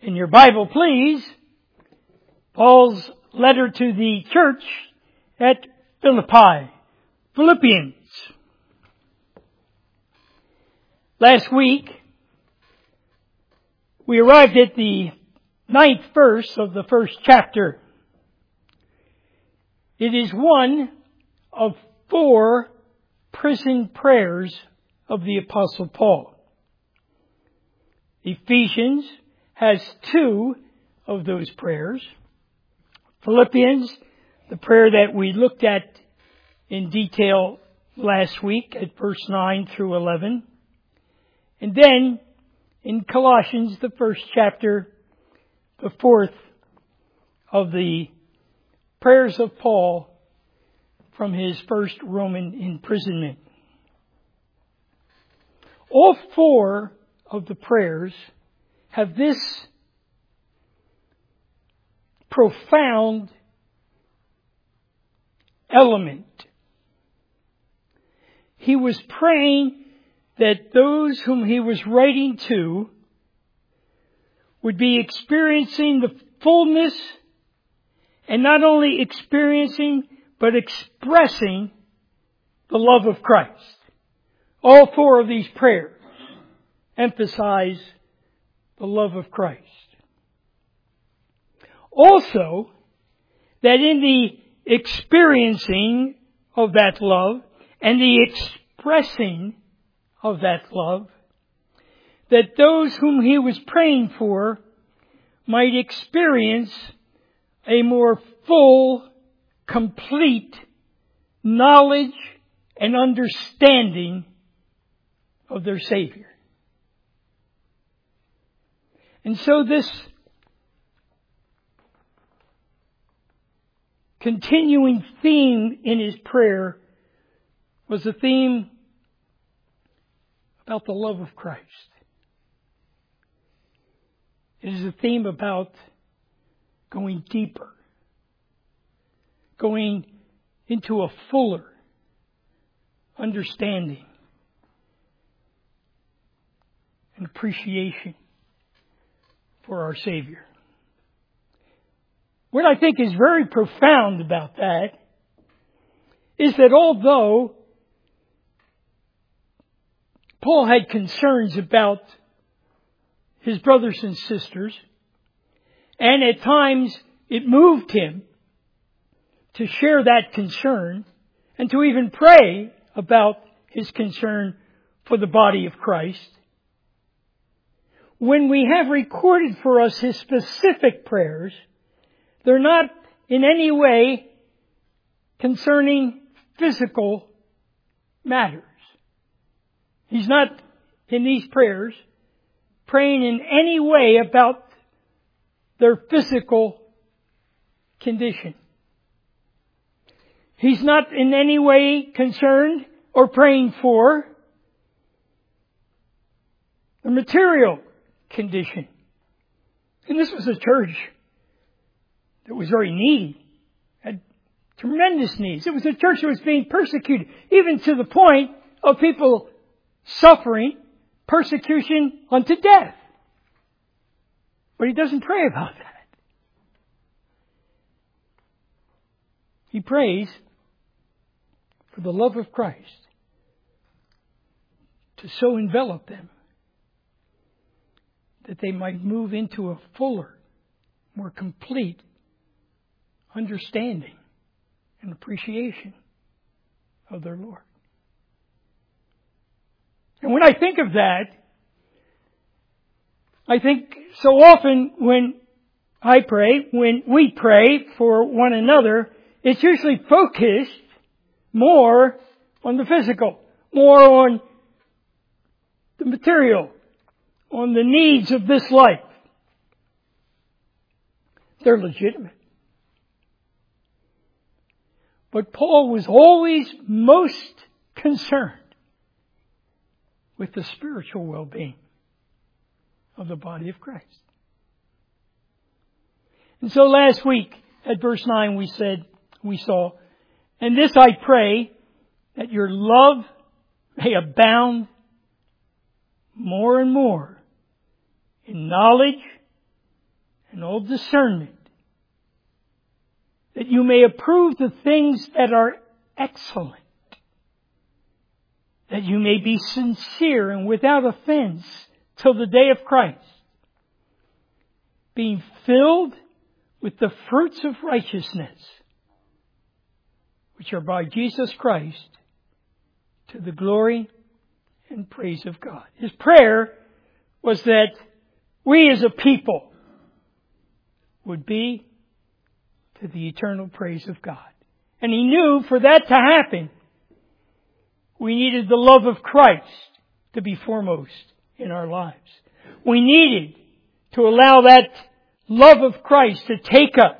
In your Bible, please, Paul's letter to the church at Philippi, Philippians. Last week, we arrived at the 9th verse of the first chapter. It is one of 4 prison prayers of the Apostle Paul. Ephesians has 2 of those prayers. Philippians, the prayer that we looked at in detail last week at verse 9 through 11. And then in Colossians, the first chapter, the 4th of the prayers of Paul from his first Roman imprisonment. All 4 of the prayers have this profound element. He was praying that those whom he was writing to would be experiencing the fullness, and not only experiencing, but expressing the love of Christ. All 4 of these prayers emphasize the love of Christ. Also, that in the experiencing of that love and the expressing of that love, that those whom he was praying for might experience a more full, complete knowledge and understanding of their Savior. And so this continuing theme in his prayer was a theme about the love of Christ. It is a theme about going deeper, going into a fuller understanding and appreciation for our Savior. What I think is very profound about that is that although Paul had concerns about his brothers and sisters, and at times it moved him to share that concern and to even pray about his concern for the body of Christ, when we have recorded for us his specific prayers, they're not in any way concerning physical matters. He's not in these prayers praying in any way about their physical condition. He's not in any way concerned or praying for the material condition. And this was a church that was very needy, had tremendous needs. It was a church that was being persecuted, even to the point of people suffering persecution unto death. But he doesn't pray about that. He prays for the love of Christ to so envelop them that they might move into a fuller, more complete understanding and appreciation of their Lord. And when I think of that, I think so often when I pray, when we pray for one another, it's usually focused more on the physical, more on the material, on the needs of this life. They're legitimate. But Paul was always most concerned with the spiritual well-being of the body of Christ. And so last week at verse 9 we saw, and this I pray, that your love may abound more and more in knowledge and all discernment, that you may approve the things that are excellent, that you may be sincere and without offense till the day of Christ, being filled with the fruits of righteousness, which are by Jesus Christ, to the glory and praise of God. His prayer was that we as a people would be to the eternal praise of God. And he knew for that to happen, we needed the love of Christ to be foremost in our lives. We needed to allow that love of Christ to take us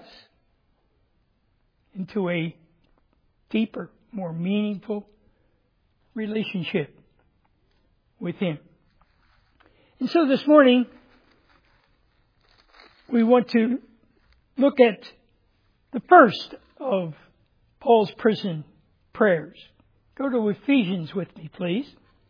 into a deeper, more meaningful relationship with Him. And so this morning, we want to look at the first of Paul's prison prayers. Go to Ephesians with me, please.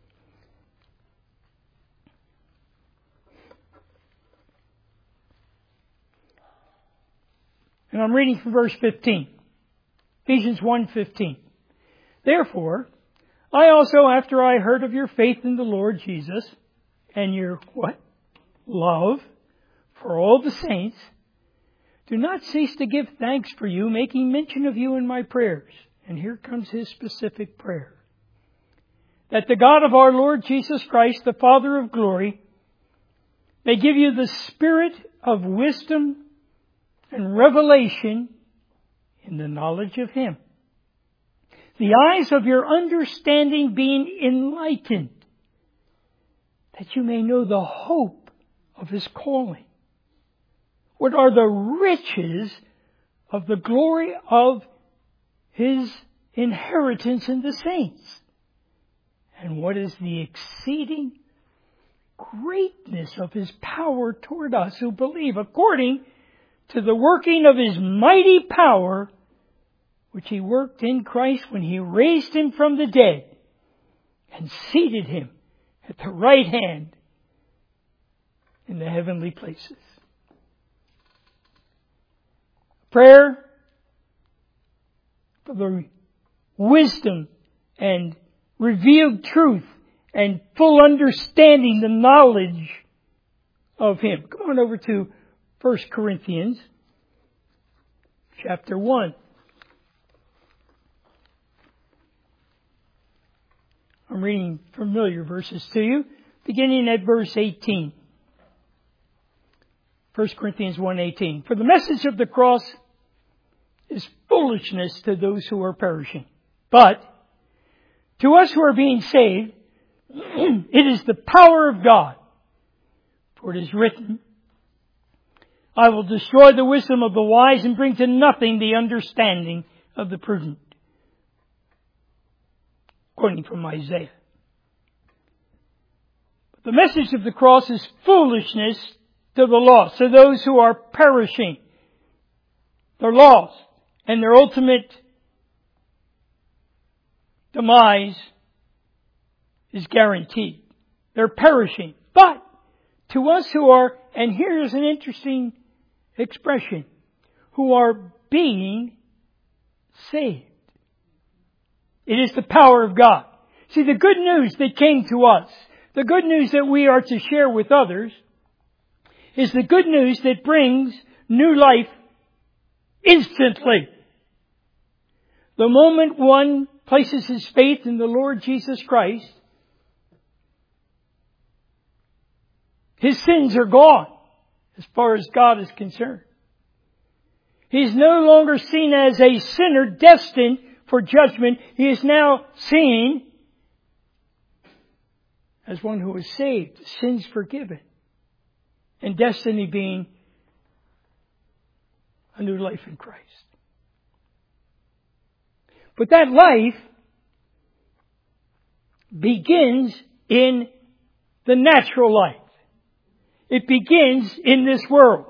And I'm reading from verse 15. Ephesians 1:15. Therefore, I also, after I heard of your faith in the Lord Jesus and your what? Love for all the saints, do not cease to give thanks for you, making mention of you in my prayers. And here comes his specific prayer. That the God of our Lord Jesus Christ, the Father of glory, may give you the spirit of wisdom and revelation in the knowledge of Him. The eyes of your understanding being enlightened, that you may know the hope of His calling. What are the riches of the glory of His inheritance in the saints? And what is the exceeding greatness of His power toward us who believe, according to the working of His mighty power, which He worked in Christ when He raised Him from the dead and seated Him at the right hand in the heavenly places. Prayer for the wisdom and revealed truth and full understanding, the knowledge of Him. Come on over to 1 Corinthians chapter 1. I'm reading familiar verses to you, beginning at verse 18. 1 Corinthians 1:18. For the message of the cross is foolishness to those who are perishing. But to us who are being saved, it is the power of God. For it is written, I will destroy the wisdom of the wise and bring to nothing the understanding of the prudent. Quoting from Isaiah. The message of the cross is foolishness to the lost, to those who are perishing. They're lost, and their ultimate demise is guaranteed. They're perishing. But to us who are, and here's an interesting expression, who are being saved. It is the power of God. See, the good news that came to us, the good news that we are to share with others, is the good news that brings new life instantly. The moment one places his faith in the Lord Jesus Christ, his sins are gone as far as God is concerned. He's no longer seen as a sinner destined for judgment. He is now seen as one who is saved, sins forgiven, and destiny being a new life in Christ. But that life begins in the natural life. It begins in this world.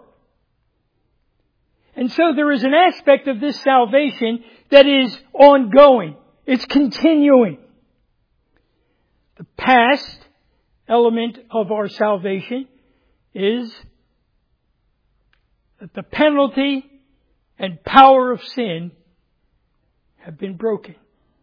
And so there is an aspect of this salvation that is ongoing. It's continuing. The past element of our salvation is that the penalty and power of sin have been broken.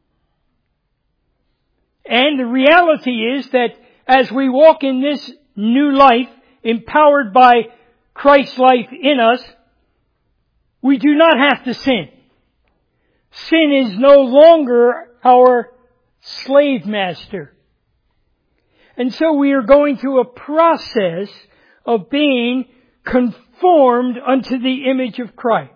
And the reality is that as we walk in this new life, empowered by Christ's life in us, we do not have to sin. Sin is no longer our slave master. And so we are going through a process of being conformed unto the image of Christ.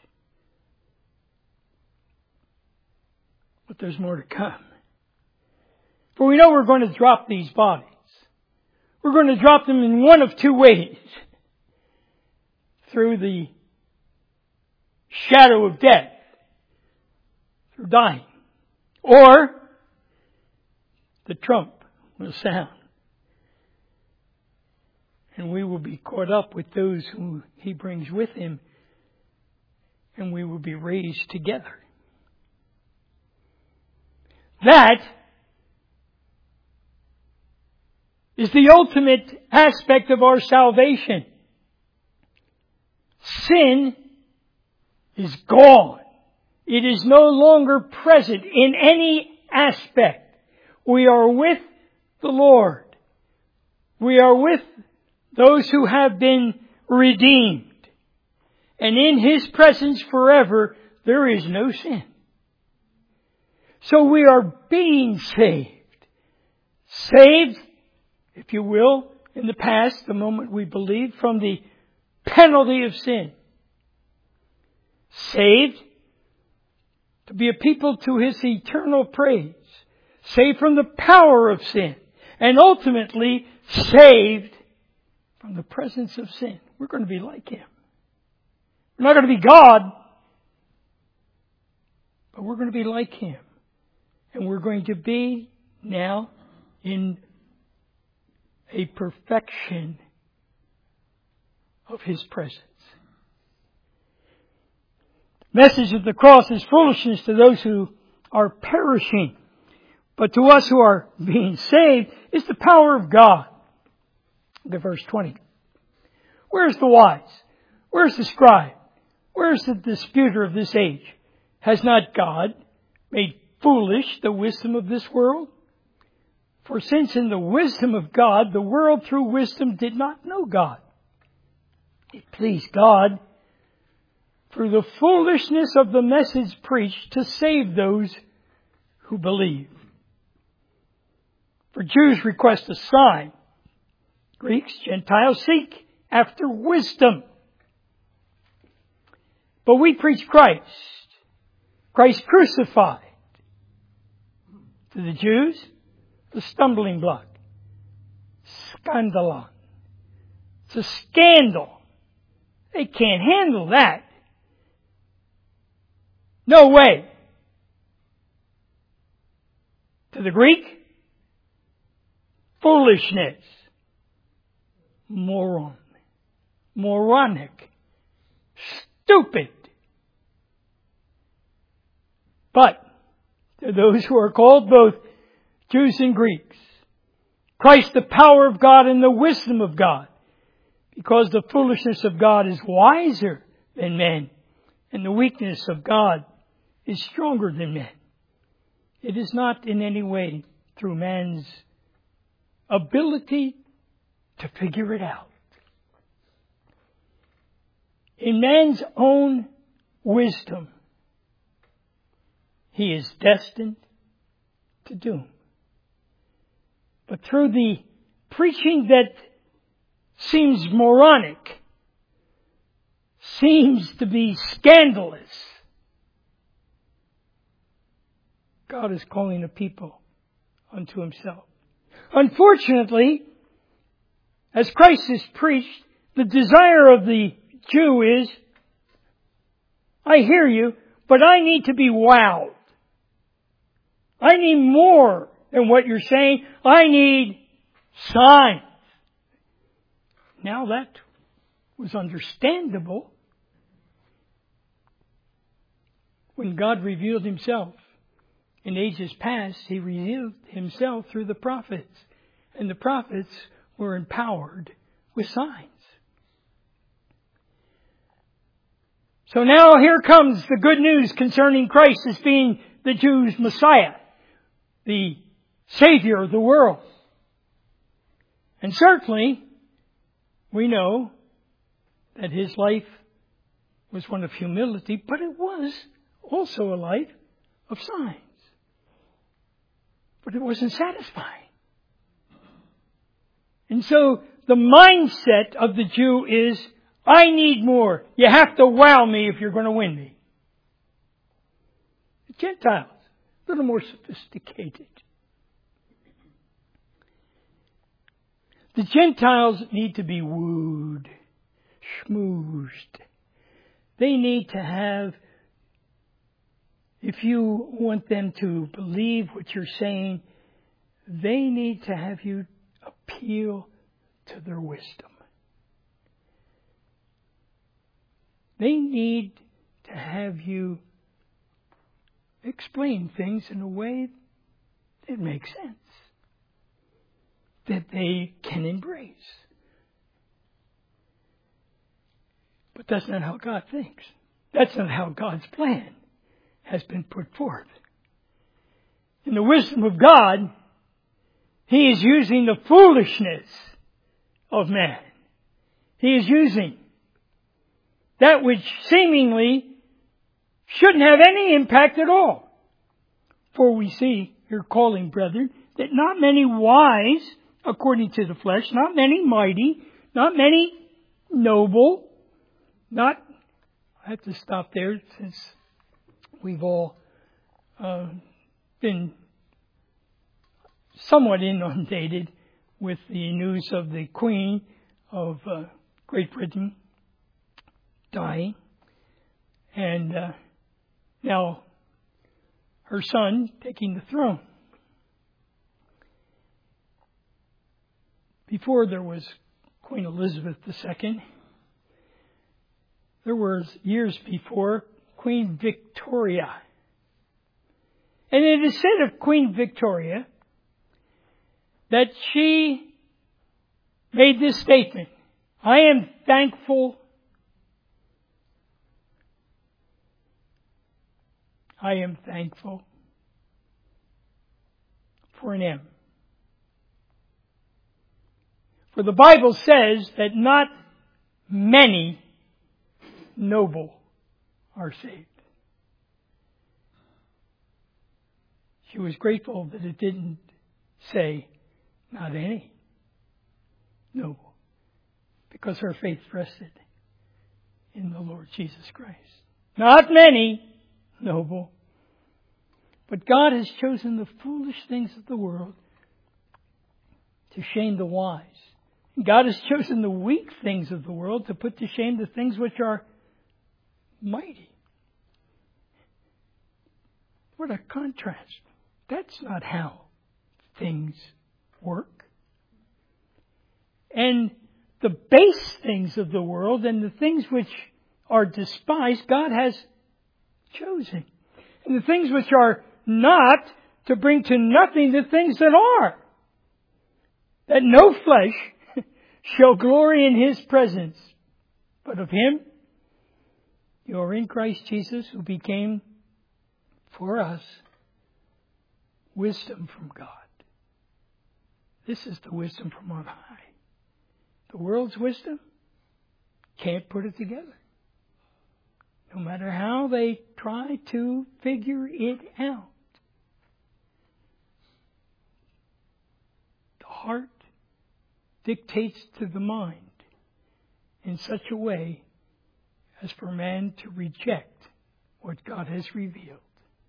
But there's more to come. For we know we're going to drop these bodies. We're going to drop them in one of two ways. Through the shadow of death. Through dying. Or the trump will sound. And we will be caught up with those who He brings with Him. And we will be raised together. That is the ultimate aspect of our salvation. Sin is gone. It is no longer present in any aspect. We are with the Lord. We are with those who have been redeemed. And in His presence forever, there is no sin. So we are being saved. Saved, if you will, in the past, the moment we believed, from the penalty of sin. Saved to be a people to His eternal praise. Saved from the power of sin. And ultimately saved from the presence of sin. We're going to be like Him. We're not going to be God, but we're going to be like Him. And we're going to be now in a perfection of His presence. The message of the cross is foolishness to those who are perishing. But to us who are being saved, it's the power of God. Look at verse 20. Where's the wise? Where's the scribe? Where's the disputer of this age? Has not God made foolish the wisdom of this world? For since in the wisdom of God, the world through wisdom did not know God, it pleased God through the foolishness of the message preached to save those who believe. For Jews request a sign. Greeks, Gentiles seek after wisdom. But we preach Christ. Christ crucified. To the Jews, the stumbling block. Scandalon. It's a scandal. They can't handle that. No way. To the Greek, foolishness. Moron. Moronic. Stupid. But to those who are called, both Jews and Greeks, Christ the power of God and the wisdom of God, because the foolishness of God is wiser than men, and the weakness of God is stronger than men. It is not in any way through man's ability to figure it out. In man's own wisdom, he is destined to doom. But through the preaching that seems moronic, seems to be scandalous, God is calling a people unto Himself. Unfortunately, as Christ is preached, the desire of the Jew is, I hear you, but I need to be wowed. I need more than what you're saying. I need signs. Now that was understandable when God revealed Himself. In ages past, He revealed Himself through the prophets. And the prophets were empowered with signs. So now here comes the good news concerning Christ as being the Jews' Messiah, the Savior of the world. And certainly, we know that His life was one of humility, but it was also a life of signs. But it wasn't satisfying. And so the mindset of the Jew is, I need more. You have to wow me if you're going to win me. The Gentiles, a little more sophisticated. The Gentiles need to be wooed, schmoozed. They need to have, if you want them to believe what you're saying, they need to have you appeal to their wisdom. They need to have you explain things in a way that makes sense, that they can embrace. But that's not how God thinks. That's not how God's plan has been put forth. In the wisdom of God, He is using the foolishness of man. He is using that which seemingly shouldn't have any impact at all. For we see, here calling, brethren, that not many wise, according to the flesh, not many mighty, not many noble, I have to stop there since we've all been somewhat inundated with the news of the Queen of Great Britain dying. And now her son taking the throne. Before there was Queen Elizabeth II, there was years before Queen Victoria. And it is said of Queen Victoria that she made this statement, I am thankful for an M. For the Bible says that not many noble are saved. She was grateful that it didn't say not any noble, because her faith rested in the Lord Jesus Christ. Not many noble, but God has chosen the foolish things of the world to shame the wise. God has chosen the weak things of the world to put to shame the things which are mighty. What a contrast. That's not how things work. And the base things of the world and the things which are despised, God has chosen. And the things which are not, to bring to nothing the things that are. That no flesh shall glory in His presence. But of Him, you are in Christ Jesus, who became for us wisdom from God. This is the wisdom from on high. The world's wisdom can't put it together. No matter how they try to figure it out. The heart dictates to the mind in such a way as for man to reject what God has revealed.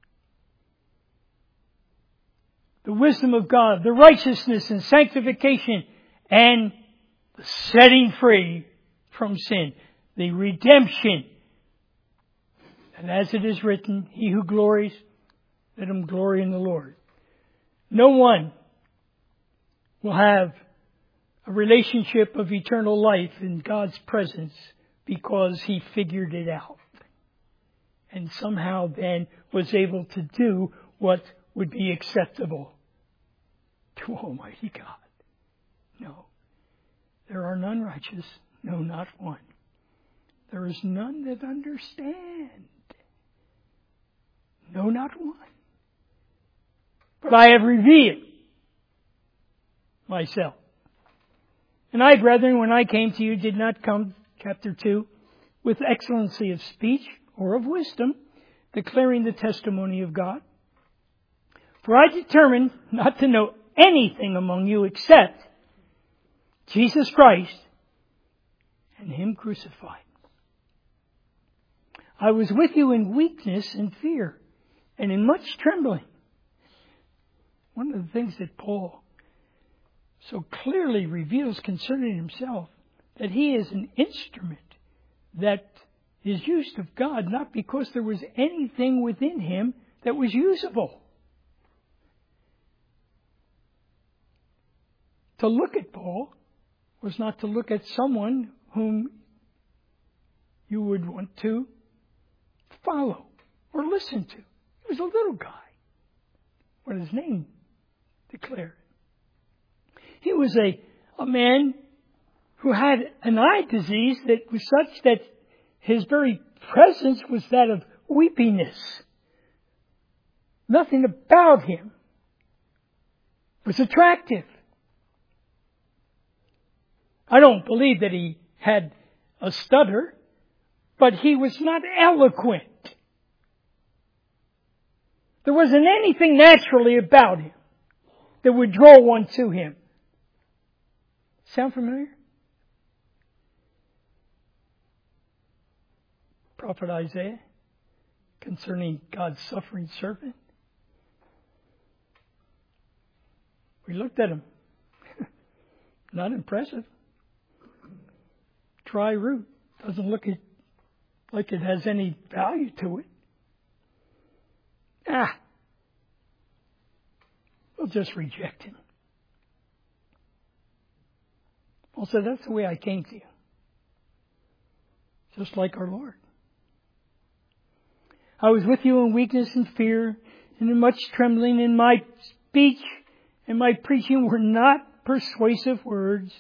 The wisdom of God, the righteousness and sanctification, and the setting free from sin, the redemption. And as it is written, he who glories, let him glory in the Lord. No one will have a relationship of eternal life in God's presence because he figured it out. And somehow then was able to do what would be acceptable to Almighty God. No. There are none righteous, no, not one. There is none that understand. No, not one. But I have revealed myself. And I, brethren, when I came to you, did not come, chapter 2, with excellency of speech or of wisdom, declaring the testimony of God. For I determined not to know anything among you except Jesus Christ and Him crucified. I was with you in weakness and fear and in much trembling. One of the things that Paul so clearly reveals concerning himself, that he is an instrument that is used of God, not because there was anything within him that was usable. To look at Paul was not to look at someone whom you would want to follow or listen to. He was a little guy. What his name declared. He was a man who had an eye disease that was such that his very presence was that of weepiness. Nothing about him was attractive. I don't believe that he had a stutter, but he was not eloquent. There wasn't anything naturally about him that would draw one to him. Sound familiar? Prophet Isaiah concerning God's suffering servant. We looked at him. Not impressive. Dry root. Doesn't look like it has any value to it. We'll just reject him. Paul said, that's the way I came to you. Just like our Lord. I was with you in weakness and fear and in much trembling, and my speech and my preaching were not persuasive words.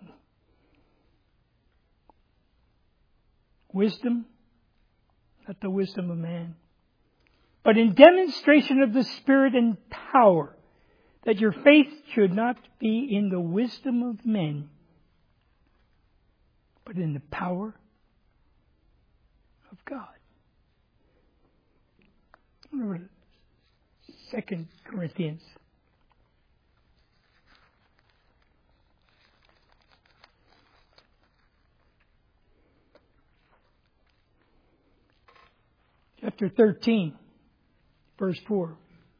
Wisdom, not the wisdom of man, but in demonstration of the Spirit and power, that your faith should not be in the wisdom of men, but in the power of God. 2 Corinthians. Chapter 13, verse 4.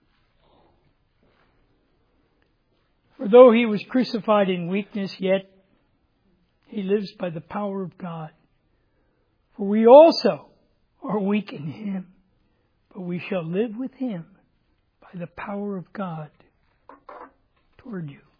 For though he was crucified in weakness, yet he lives by the power of God. For we also are weak in him, but we shall live with him by the power of God toward you.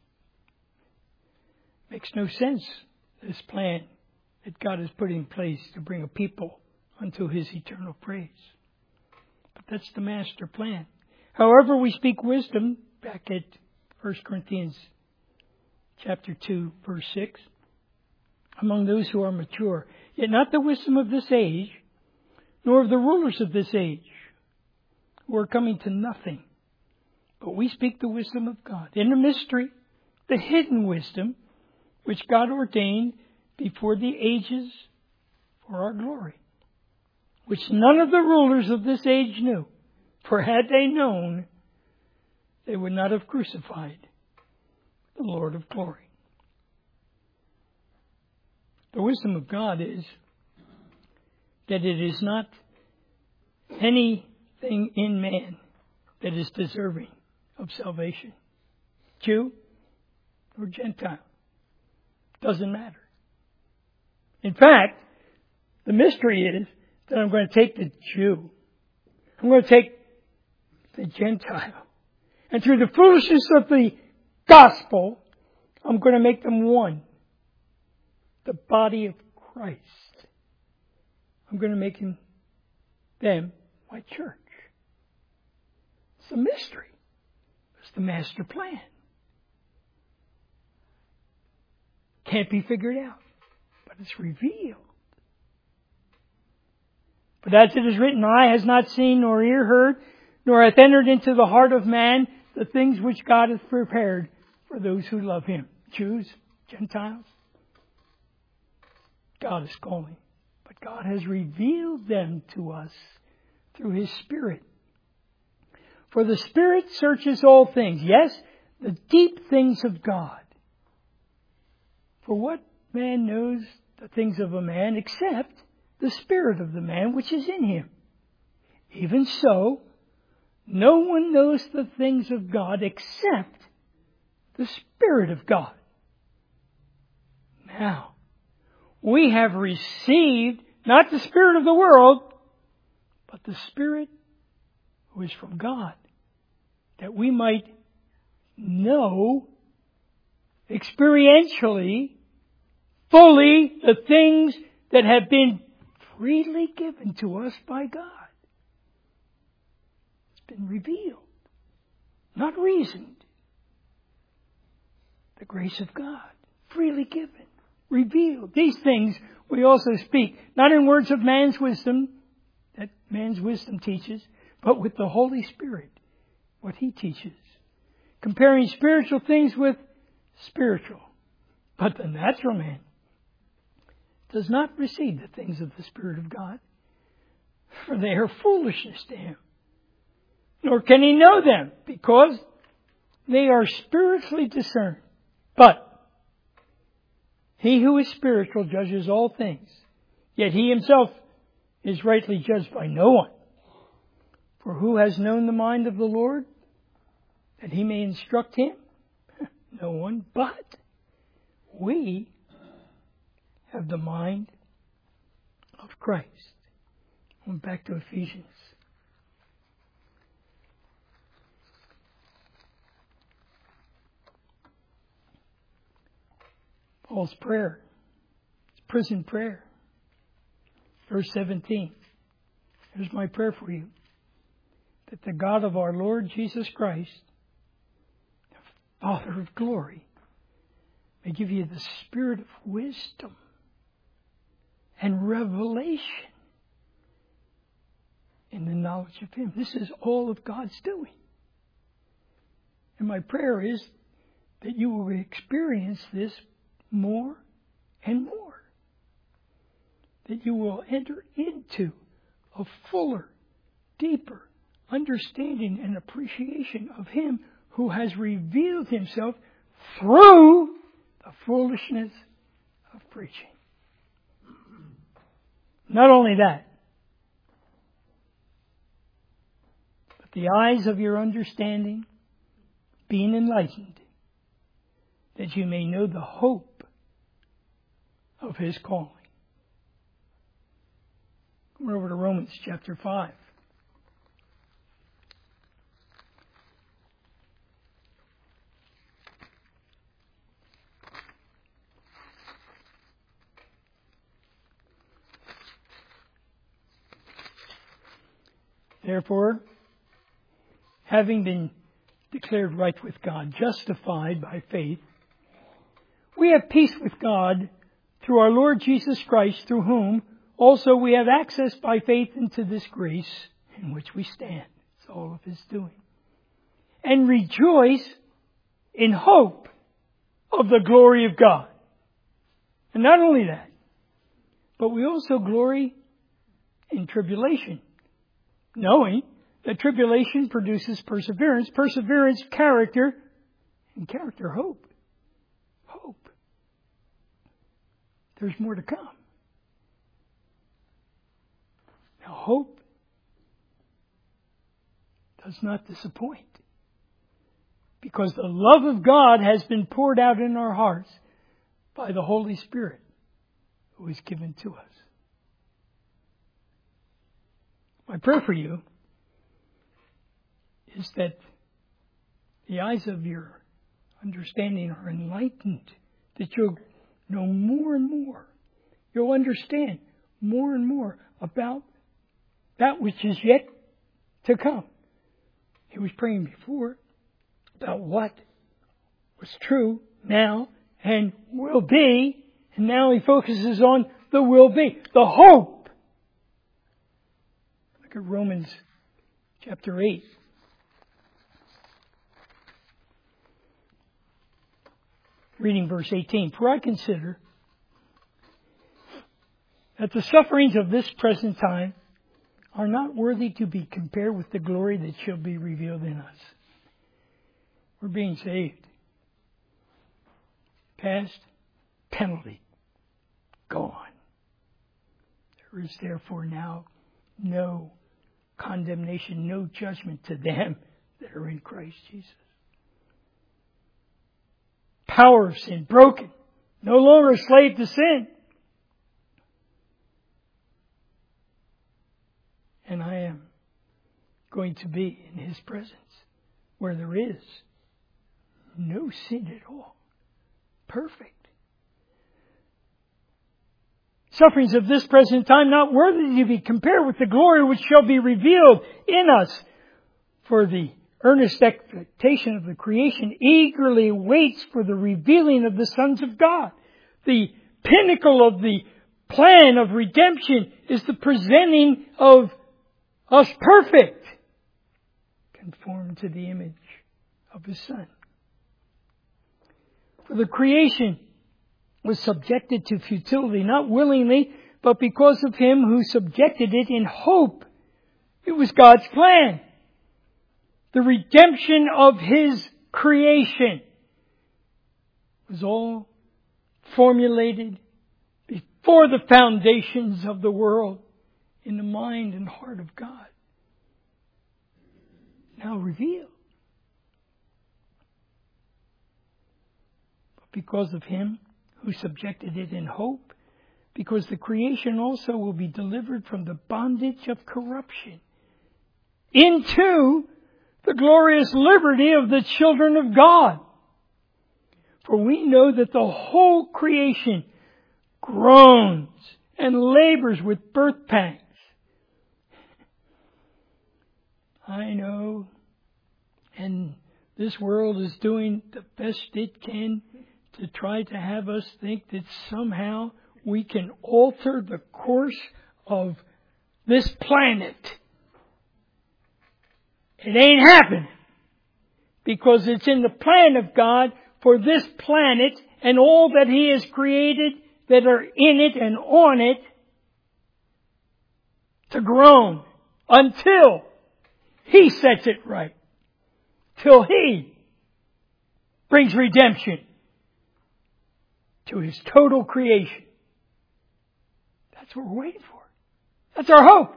Makes no sense, this plan that God has put in place to bring a people unto his eternal praise. But that's the master plan. However, we speak wisdom, back at 1 Corinthians chapter 2, verse 6, among those who are mature, yet not the wisdom of this age, nor of the rulers of this age, who are coming to nothing. But we speak the wisdom of God, in a mystery, the hidden wisdom, which God ordained before the ages for our glory, which none of the rulers of this age knew. For had they known, they would not have crucified the Lord of glory. The wisdom of God is that it is not anything in man that is deserving of salvation. Jew or Gentile. Doesn't matter. In fact, the mystery is that I'm going to take the Jew. I'm going to take the Gentile. And through the foolishness of the gospel, I'm going to make them one. The body of Christ. I'm going to make them my church. It's a mystery. It's the master plan. Can't be figured out, but it's revealed. But as it is written, eye has not seen, nor ear heard, nor hath entered into the heart of man the things which God hath prepared for those who love Him. Jews, Gentiles. God is calling. But God has revealed them to us through His Spirit. For the Spirit searches all things. Yes, the deep things of God. For what man knows the things of a man except the spirit of the man which is in him? Even so, no one knows the things of God except the Spirit of God. Now, we have received not the spirit of the world, but the Spirit who is from God, that we might know experientially, fully, the things that have been freely given to us by God. It's been revealed, not reasoned. The grace of God, freely given, revealed. These things we also speak, not in words of man's wisdom, that man's wisdom teaches, but with the Holy Spirit, what He teaches. Comparing spiritual things with spiritual. But the natural man does not receive the things of the Spirit of God, for they are foolishness to him. Nor can he know them, because they are spiritually discerned. But he who is spiritual judges all things, yet he himself is rightly judged by no one. For who has known the mind of the Lord, that he may instruct him? No one, but we have the mind of Christ. Going back to Ephesians. Paul's prayer. It's prison prayer. Verse 17. Here's my prayer for you. That the God of our Lord Jesus Christ, the Father of glory, may give you the spirit of wisdom and revelation in the knowledge of Him. This is all of God's doing. And my prayer is that you will experience this more and more. That you will enter into a fuller, deeper understanding and appreciation of Him who has revealed Himself through the foolishness of preaching. Not only that, but the eyes of your understanding being enlightened, that you may know the hope of His calling. Come over to Romans chapter 5. Therefore, having been declared right with God, justified by faith, we have peace with God through our Lord Jesus Christ, through whom also we have access by faith into this grace in which we stand. It's all of His doing. And rejoice in hope of the glory of God. And not only that, but we also glory in tribulation, knowing that tribulation produces perseverance, perseverance, character, and character, hope. Hope. There's more to come. Now, hope does not disappoint, because the love of God has been poured out in our hearts by the Holy Spirit who is given to us. My prayer for you is that the eyes of your understanding are enlightened, that you'll know more and more. You'll understand more and more about that which is yet to come. He was praying before about what was true now and will be, and now he focuses on the will be, the hope Look at Romans chapter 8. Reading verse 18. For I consider that the sufferings of this present time are not worthy to be compared with the glory that shall be revealed in us. We're being saved. Past, penalty, gone. There is therefore now no condemnation, no judgment to them that are in Christ Jesus. Power of sin broken. No longer a slave to sin. And I am going to be in His presence where there is no sin at all. Perfect. Sufferings of this present time not worthy to be compared with the glory which shall be revealed in us. For the earnest expectation of the creation eagerly waits for the revealing of the sons of God. The pinnacle of the plan of redemption is the presenting of us perfect, conformed to the image of His Son. For the creation was subjected to futility, not willingly, but because of Him who subjected it in hope. It was God's plan. The redemption of His creation was all formulated before the foundations of the world in the mind and heart of God. Now revealed. But because of Him who subjected it in hope, because the creation also will be delivered from the bondage of corruption into the glorious liberty of the children of God. For we know that the whole creation groans and labors with birth pangs. I know, and this world is doing the best it can to try to have us think that somehow we can alter the course of this planet. It ain't happening. Because it's in the plan of God for this planet and all that He has created that are in it and on it to groan until He sets it right. Till He brings redemption to His total creation. That's what we're waiting for. That's our hope.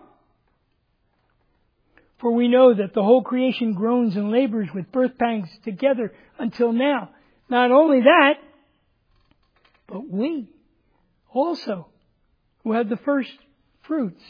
For we know that the whole creation groans and labors with birth pangs together until now. Not only that, but we also, who have the first fruits,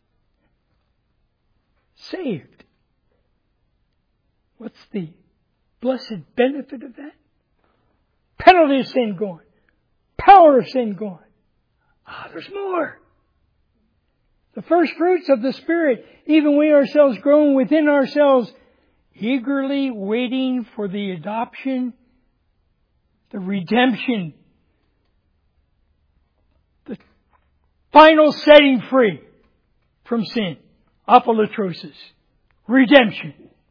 saved. What's the blessed benefit of that? Penalty of sin gone. Power of sin gone. There's more. The first fruits of the Spirit, even we ourselves grown within ourselves, eagerly waiting for the adoption, the redemption, the final setting free from sin, apolutrosis, redemption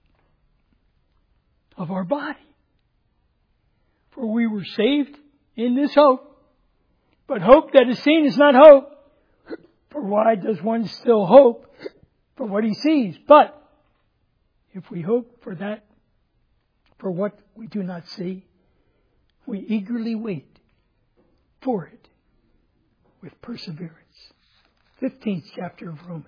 of our body. For we were saved in this hope, but hope that is seen is not hope. For why does one still hope for what he sees? But if we hope for that, for what we do not see, we eagerly wait for it with perseverance. 15th chapter of Romans.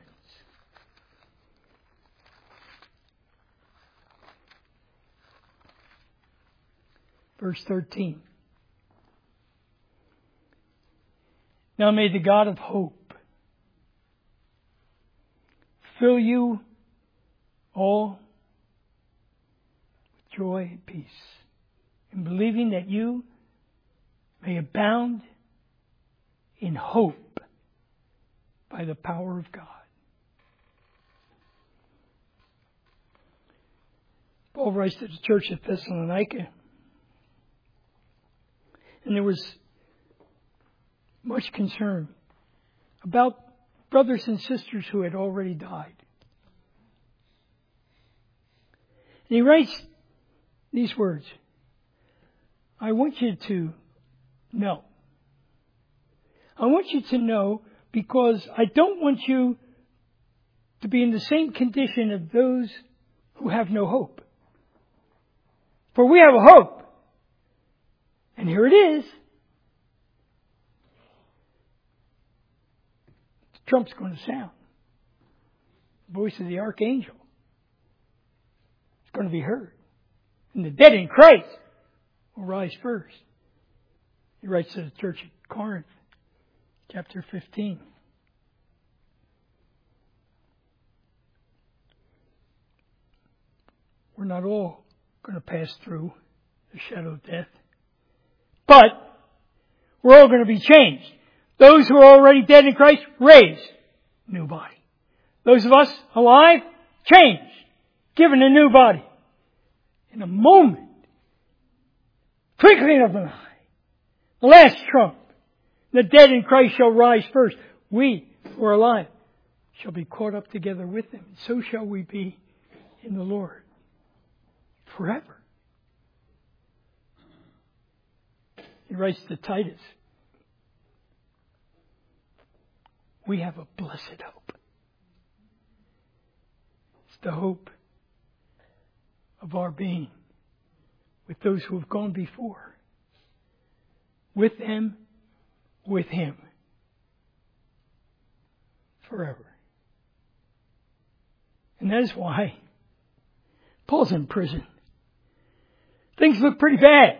Verse 13. Now may the God of hope fill you all with joy and peace, in believing that you may abound in hope by the power of God. Paul writes to the church at Thessalonica, and there was much concern about brothers and sisters who had already died And he writes these words. I want you to know. I want you to know because I don't want you to be in the same condition of those who have no hope. For we have a hope. And here it is. The trump's going to sound. The voice of the archangel. It's going to be heard. And the dead in Christ will rise first. He writes to the church at Corinth, chapter 15. We're not all going to pass through the shadow of death. But we're all going to be changed. Those who are already dead in Christ, raised. New body. Those of us alive, changed. Given a new body. In a moment. Twinkling of an eye. The last trump. The dead in Christ shall rise first. We who are alive shall be caught up together with them. So shall we be in the Lord. Forever. He writes to Titus. We have a blessed hope. It's the hope of our being with those who have gone before. With them, with Him. Forever. And that is why Paul's in prison. Things look pretty bad.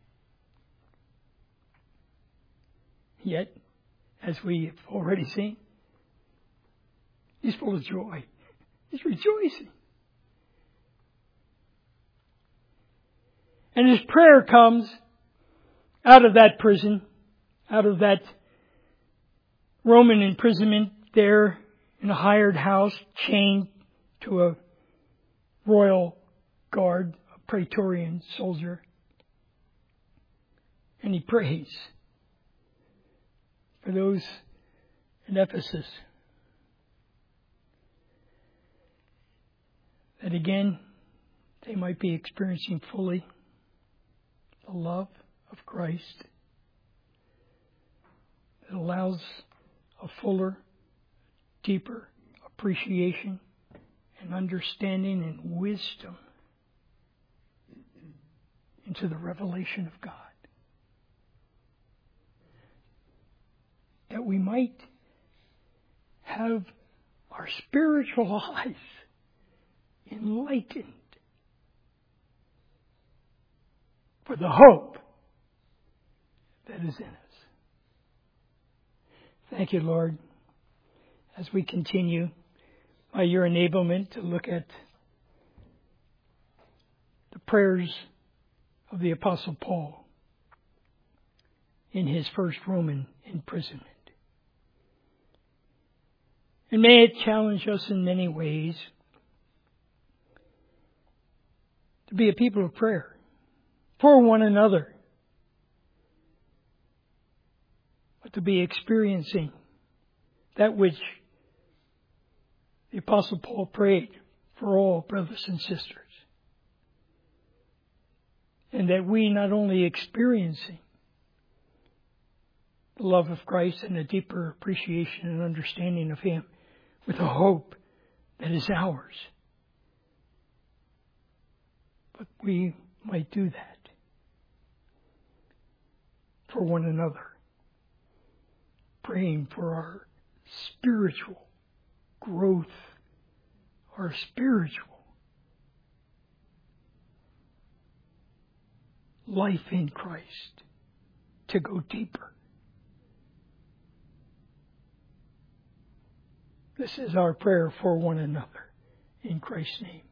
Yet, as we've already seen, he's full of joy. He's rejoicing. And his prayer comes out of that prison, out of that Roman imprisonment there in a hired house, chained to a royal guard, a Praetorian soldier. And he prays for those in Ephesus that again they might be experiencing fully the love of Christ that allows a fuller, deeper appreciation and understanding and wisdom into the revelation of God. That we might have our spiritual eyes enlightened for the hope that is in us. Thank you, Lord, as we continue by your enablement to look at the prayers of the Apostle Paul in his first Roman imprisonment. And may it challenge us in many ways to be a people of prayer for one another, but to be experiencing that which the Apostle Paul prayed for all brothers and sisters. And that we not only experiencing the love of Christ and a deeper appreciation and understanding of Him with a hope that is ours, but we might do that for one another, praying for our spiritual growth, our spiritual life in Christ to go deeper. This is our prayer for one another in Christ's name.